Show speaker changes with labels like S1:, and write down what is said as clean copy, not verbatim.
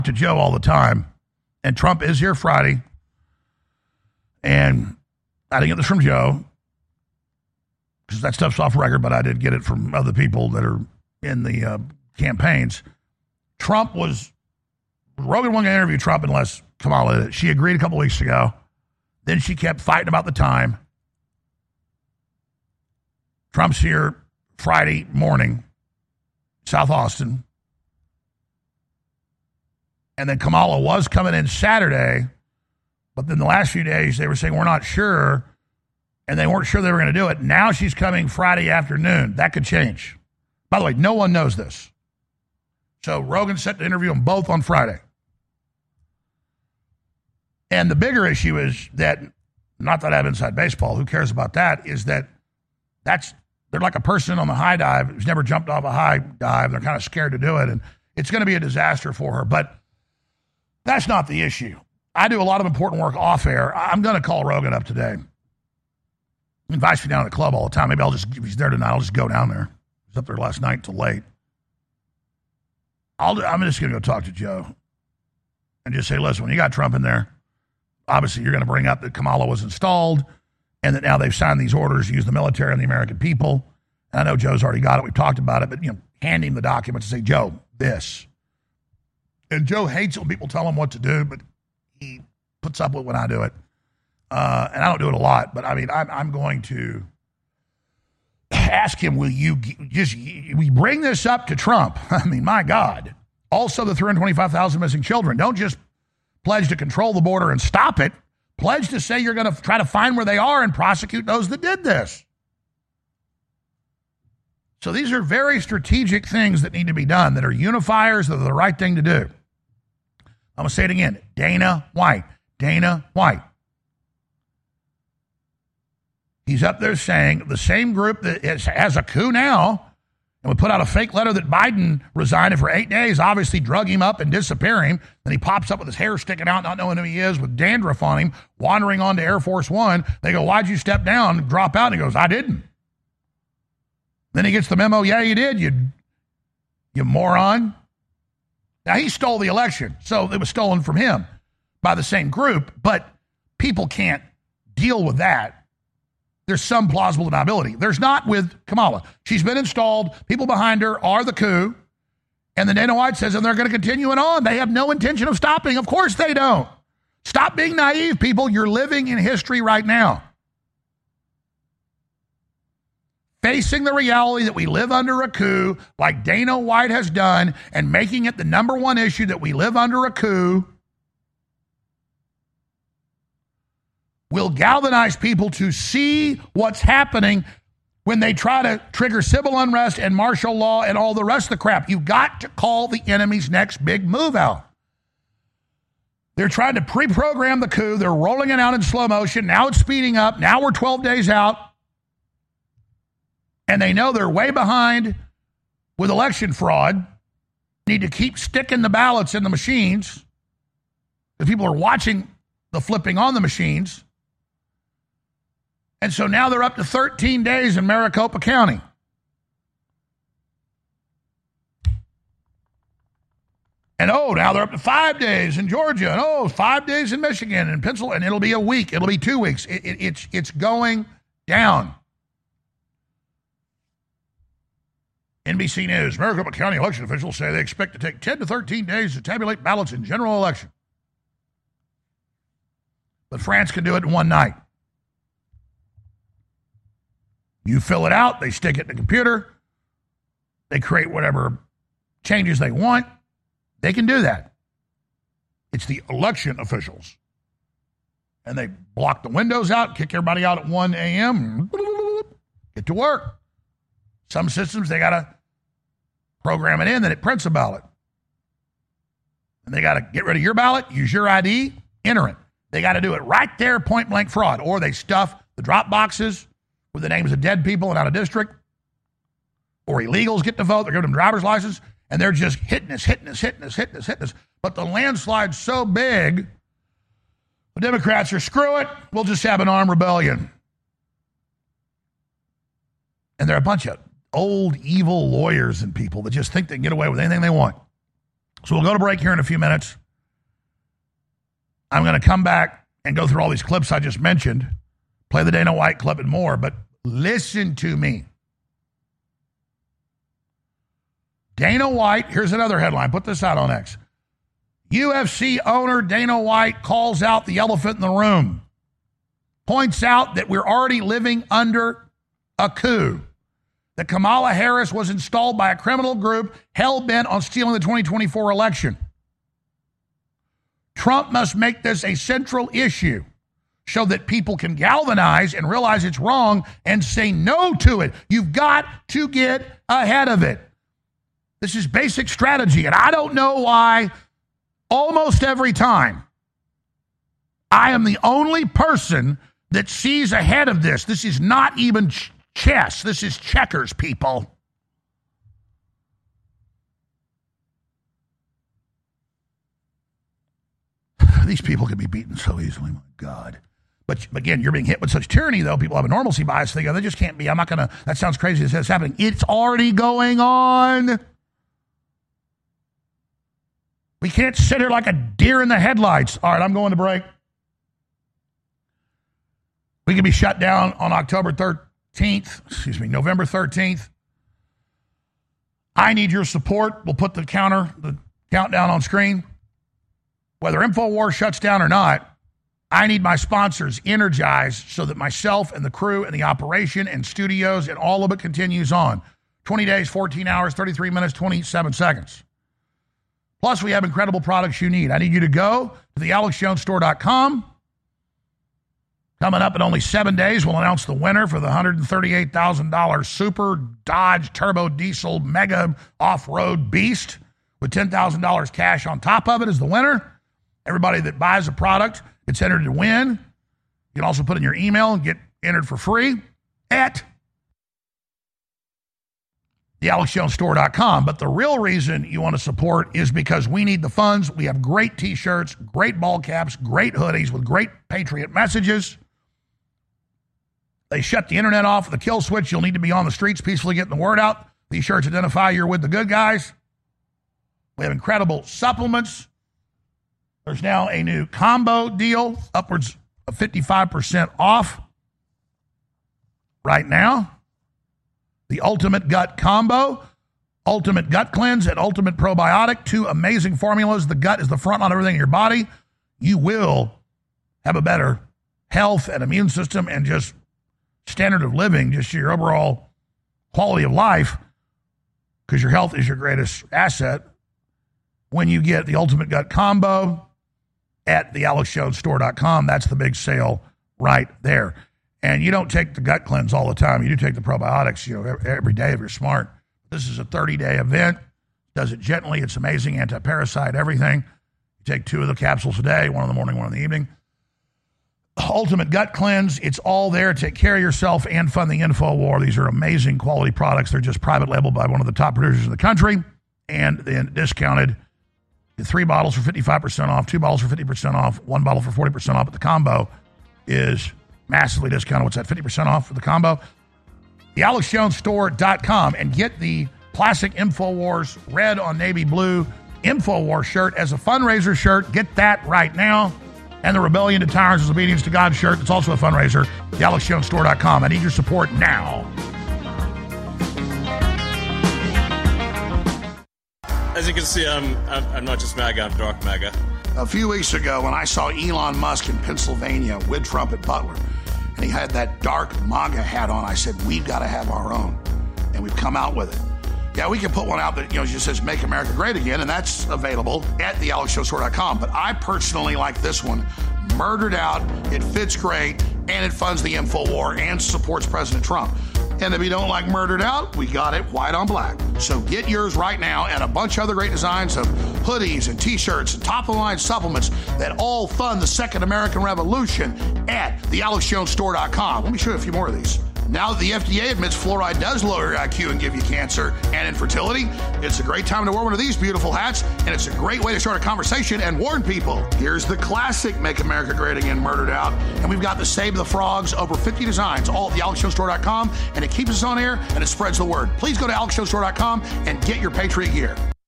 S1: to Joe all the time, and Trump is here Friday, and I didn't get this from Joe because that stuff's off record, but I did get it from other people that are in the campaigns. Rogan wasn't going to interview Trump unless Kamala did it. She agreed a couple weeks ago. Then she kept fighting about the time. Trump's here Friday morning, South Austin. And then Kamala was coming in Saturday, but then the last few days they were saying, we're not sure, and they weren't sure they were going to do it. Now she's coming Friday afternoon. That could change. By the way, no one knows this. So Rogan set to interview them both on Friday. And the bigger issue is that, not that I have inside baseball, who cares about that, is that they're like a person on the high dive who's never jumped off a high dive. They're kind of scared to do it, and it's going to be a disaster for her. But that's not the issue. I do a lot of important work off air. I'm going to call Rogan up today. He invites me down to the club all the time. Maybe if he's there tonight, I'll just go down there. He was up there last night till late. I'm just going to go talk to Joe and just say, listen, when you got Trump in there, obviously you're going to bring up that Kamala was installed and that now they've signed these orders to use the military on the American people. And I know Joe's already got it. We've talked about it. But, hand him the documents and say, Joe, this. And Joe hates it when people tell him what to do, but he puts up with when I do it. And I don't do it a lot. But, I mean, I'm going to ask him, will you bring this up to Trump? I mean, my God. Also, the 325,000 missing children. Don't just pledge to control the border and stop it. Pledge to say you're going to try to find where they are and prosecute those that did this. So these are very strategic things that need to be done, that are unifiers, that are the right thing to do. I'm going to say it again. Dana White. He's up there saying the same group that has a coup now and would put out a fake letter that Biden resigned, and for 8 days obviously drug him up and disappear him. Then he pops up with his hair sticking out, not knowing who he is, with dandruff on him, wandering onto Air Force One. They go, why'd you step down, drop out? And he goes, I didn't. Then he gets the memo, yeah, you did, you moron. Now, he stole the election, so it was stolen from him by the same group, but people can't deal with that. There's some plausible deniability. There's not with Kamala. She's been installed. People behind her are the coup. And then Dana White says, and they're going to continue it on. They have no intention of stopping. Of course they don't. Stop being naive, people. You're living in history right now. Facing the reality that we live under a coup, like Dana White has done, and making it the number one issue that we live under a coup, will galvanize people to see what's happening when they try to trigger civil unrest and martial law and all the rest of the crap. You've got to call the enemy's next big move out. They're trying to pre-program the coup. They're rolling it out in slow motion. Now it's speeding up. Now we're 12 days out. And they know they're way behind with election fraud. Need to keep sticking the ballots in the machines. The people are watching the flipping on the machines. And so now they're up to 13 days in Maricopa County. And now they're up to 5 days in Georgia. And 5 days in Michigan and Pennsylvania. And it'll be a week. It'll be 2 weeks. It's going down. NBC News. Maricopa County election officials say they expect to take 10 to 13 days to tabulate ballots in general election. But France can do it in one night. You fill it out, they stick it in the computer, they create whatever changes they want. They can do that. It's the election officials. And they block the windows out, kick everybody out at 1 a.m., get to work. Some systems, they got to program it in, then it prints a ballot. And they got to get rid of your ballot, use your ID, enter it. They got to do it right there, point blank fraud. Or they stuff the drop boxes with the names of dead people and out of district, or illegals get to vote, they're giving them driver's license, and they're just hitting us. But the landslide's so big, the Democrats are, screw it, we'll just have an armed rebellion. And they're a bunch of old, evil lawyers and people that just think they can get away with anything they want. So we'll go to break here in a few minutes. I'm going to come back and go through all these clips I just mentioned, play the Dana White clip and more, but listen to me. Dana White, here's another headline. Put this out on X. UFC owner Dana White calls out the elephant in the room. Points out that we're already living under a coup. That Kamala Harris was installed by a criminal group hell-bent on stealing the 2024 election. Trump must make this a central issue so that people can galvanize and realize it's wrong and say no to it. You've got to get ahead of it. This is basic strategy, and I don't know why almost every time I am the only person that sees ahead of this. This is not even chess. This is checkers, people. These people can be beaten so easily, my God. But again, you're being hit with such tyranny, though. People have a normalcy bias. They go, they just can't be. I'm not going to, that sounds crazy. It's happening. It's already going on. We can't sit here like a deer in the headlights. All right, I'm going to break. We can be shut down on November 13th. I need your support. We'll put the countdown on screen. Whether InfoWars shuts down or not, I need my sponsors energized so that myself and the crew and the operation and studios and all of it continues on. 20 days, 14 hours, 33 minutes, 27 seconds. Plus, we have incredible products you need. I need you to go to thealexjonesstore.com. Coming up in only 7 days, we'll announce the winner for the $138,000 Super Dodge Turbo Diesel Mega Off-Road Beast with $10,000 cash on top of it is the winner. Everybody that buys a product gets entered to win. You can also put in your email and get entered for free at thealexjonesstore.com. But the real reason you want to support is because we need the funds. We have great T-shirts, great ball caps, great hoodies with great Patriot messages. They shut the internet off with a kill switch. You'll need to be on the streets peacefully getting the word out. These shirts identify you're with the good guys. We have incredible supplements. There's now a new combo deal, upwards of 55% off right now. The Ultimate Gut Combo, Ultimate Gut Cleanse, and Ultimate Probiotic, two amazing formulas. The gut is the front on everything in your body. You will have a better health and immune system and just standard of living, just your overall quality of life, because your health is your greatest asset when you get the Ultimate Gut Combo at thealexjonesstore.com. That's the big sale right there. And you don't take the gut cleanse all the time. You do take the probiotics, every day if you're smart. This is a 30-day event. Does it gently. It's amazing. Anti-parasite, everything. You take 2 of the capsules a day, 1 in the morning, 1 in the evening. Ultimate Gut Cleanse. It's all there. Take care of yourself and fund the InfoWar. These are amazing quality products. They're just private labeled by one of the top producers in the country and then discounted. 3 bottles for 55% off, 2 bottles for 50% off, 1 bottle for 40% off. But the combo is massively discounted. What's that, 50% off for the combo? TheAlexJonesStore.com and get the classic InfoWars red on navy blue InfoWars shirt as a fundraiser shirt. Get that right now. And the Rebellion to Tyrants is Obedience to God shirt. It's also a fundraiser. TheAlexJonesStore.com. I need your support now.
S2: As you can see, I'm not just MAGA, I'm dark MAGA.
S1: A few weeks ago, when I saw Elon Musk in Pennsylvania with Trump at Butler, and he had that dark MAGA hat on, I said, we've got to have our own. And we've come out with it. Yeah, we can put one out that just says Make America Great Again, and that's available at thealexjonesstore.com. But I personally like this one. Murdered Out, it fits great, and it funds the InfoWar and supports President Trump. And if you don't like Murdered Out, we got it white on black. So get yours right now, and a bunch of other great designs of hoodies and T-shirts and top-of-the-line supplements that all fund the Second American Revolution at thealexjonesstore.com. Let me show you a few more of these. Now that the FDA admits fluoride does lower your IQ and give you cancer and infertility, it's a great time to wear one of these beautiful hats, and it's a great way to start a conversation and warn people. Here's the classic Make America Great Again Murdered Out, and we've got the Save the Frogs, over 50 designs, all at thealexjonesstore.com, and it keeps us on air and it spreads the word. Please go to alexjonesstore.com and get your Patriot gear.